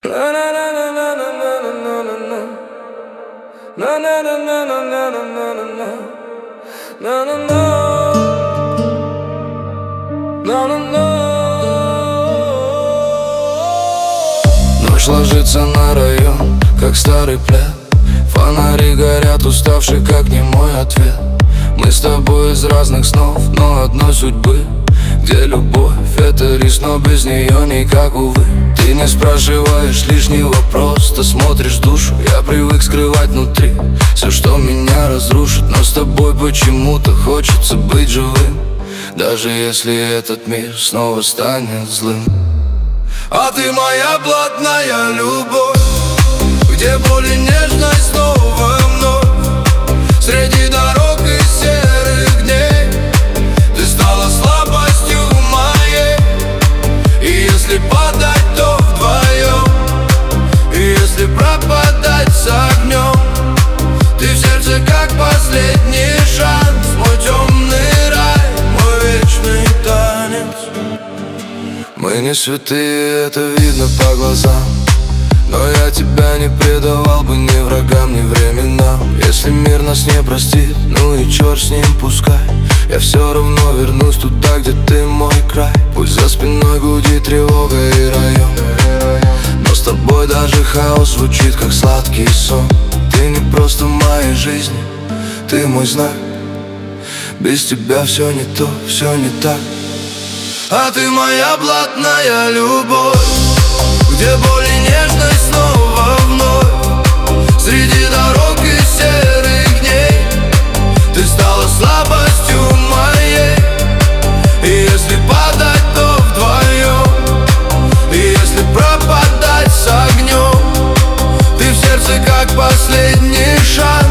Ночь ложится на район, как старый плед. Фонари горят, уставший, как не мой ответ. Мы с тобой из разных снов, но одной судьбы, где любовь — это риск, но без нее никак, увы. Ты не спрашиваешь лишний вопрос, ты смотришь в душу. Я привык скрывать внутри все, что меня разрушит, но с тобой почему-то хочется быть живым, даже если этот мир снова станет злым. А ты моя блатная любовь, где боль и нежность снова вновь. Среди дорог и серых дней ты стала слабостью моей. И если падать, то вдвоем, и если пропадать с огнем, ты в сердце как последний шанс, мой темный рай, мой вечный танец. Мы не святые, это видно по глазам, но я тебя не предавал бы ни врагам, ни временам. Если мир нас не простит, ну и черт с ним, пускай. Я все равно вернусь туда, где ты мой край. Пусть за спиной гудит тревога и район, но с тобой даже хаос звучит, как сладкий сон. Ты не просто в моей жизни, ты мой знак. Без тебя все не то, все не так. А ты моя блатная любовь, где боль и нежность снова вновь. Среди дорог и серых дней ты стала слабостью моей. И если падать, то вдвоем, и если пропадать с огнем, ты в сердце как последний шанс,